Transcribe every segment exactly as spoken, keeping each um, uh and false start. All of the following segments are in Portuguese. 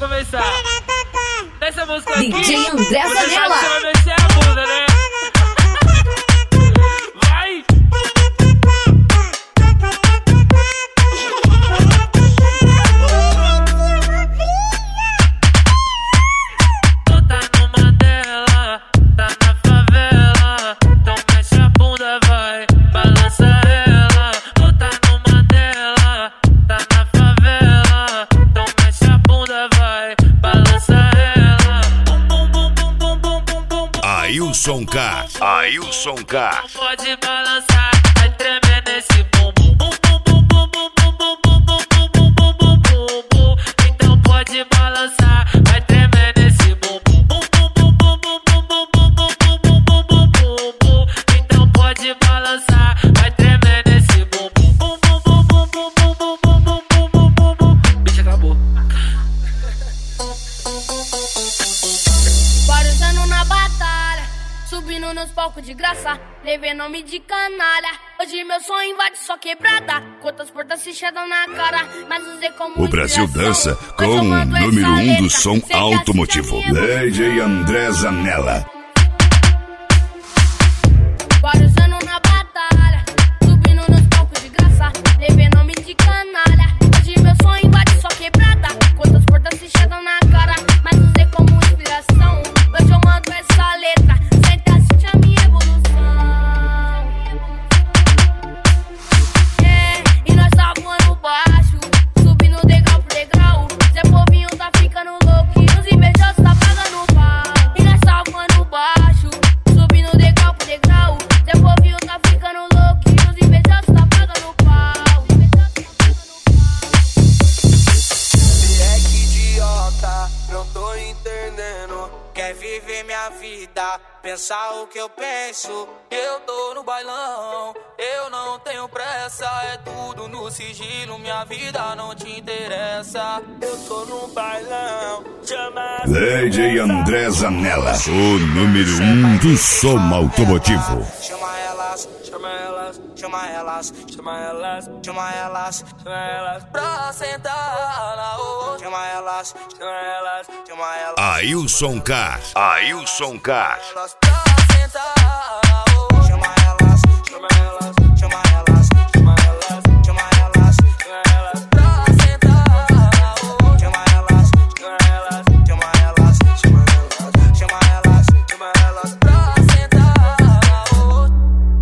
começar. Essa música aqui, D J André você sabe Zanella. que você vai mexer a bunda, né? Vai! Tu tá numa dela, tá na favela, então mexe a bunda, vai, balança ela. Tu tá numa dela, tá na favela, então mexe a bunda, vai, balança ela. Bum, bum, bum, bum, bum, bum, bum, bum. Ailson K. Ailson K. Pode balançar, vai tremer nesse bumbum. Bum, bum, bum, bum, bum, bum, bum, bum, bum, bum, bum, bum, bum, bum. Então pode balançar, vai tremer nesse bumbum. Bum, bum, bum, bum, bum, bum, bum, bum, bum, bum, bum, bum, bum, bum. Então pode balançar, vai tremer nesse bumbum. Bum, bum, bum, bum, bum, bum, bum, bum, bum, bum, bum, bum. Bicho, acabou. Vários anos na batalha, subindo nos palcos de graça, levei nome de canalha. Hoje meu sonho invade só quebrada, quantas portas fechadas na cara, mas usei como O Brasil inspiração. dança com o número um do som automotivo, D J André Zanella. Vários anos na batalha, subindo nos palcos de graça, levei nome de canalha. Hoje meu sonho invade só quebrada, quantas portas fechadas na cara, mas usei como inspiração. Hoje eu mando essa letra, senta assiste a minha evolução. É, e nós tá voando baixo, subindo degrau por degrau. Zé Povinho tá ficando louco e os invejosos tá pagando pau. E nós tá voando baixo, subindo degrau por degrau. Zé Povinho tá ficando louco e os invejosos tá pagando pau. Moleque idiota, não tô entendendo. Quer viver minha vida, pensar o que eu penso. Eu tô no bailão, eu não tenho pressa. É tudo no sigilo, minha vida não te interessa. Eu tô no bailão, chama D J André Zanella, o número um do som automotivo. Chama elas, chama elas, chama elas, chama elas, chama elas, chama elas pra sentar na outra. Chama elas, chama elas, chama elas. Ailson K. Ailson K. Elas pra sentar na outra. Chama elas, chama elas, chama elas, chama elas, chama elas, chama elas pra sentar na outra. Chama elas, chama elas, chama elas, chama elas, chama elas, chama elas pra sentar na outra.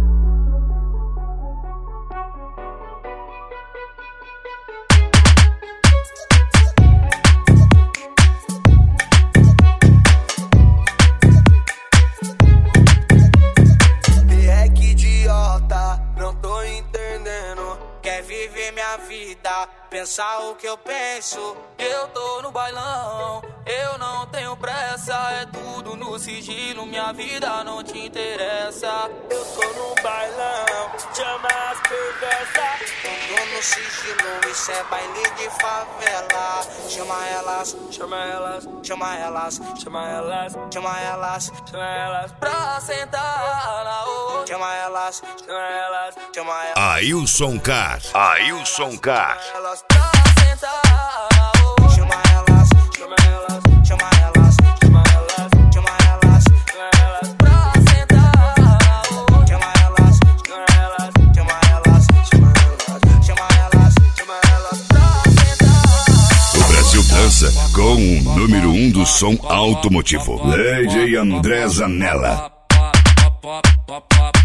Moleque idiota, não tô entendendo. Quer viver minha vida, pensar o que eu penso. Eu tô no bailão, eu não tenho pressa. É tudo no sigilo, minha vida não te interessa. Eu tô no bailão, chama as perversas. Eu tô no sigilo, isso é baile de favela. Chama elas, chama elas, chama elas, chama elas, chama elas, chama elas pra sentar na outra. Chama elas, chama elas, chama elas. Ailson K. Ailson K. Elas pra sentar na outra. Chama elas, chama elas, chama elas, chama elas, chama elas, chama elas pra sentar na outra. Chama elas, chama elas, chama elas, chama elas, chama elas, chama elas pra sentar. O Brasil dança com o número um do som automotivo, D J André Zanella. Pop, pop, pop, pop.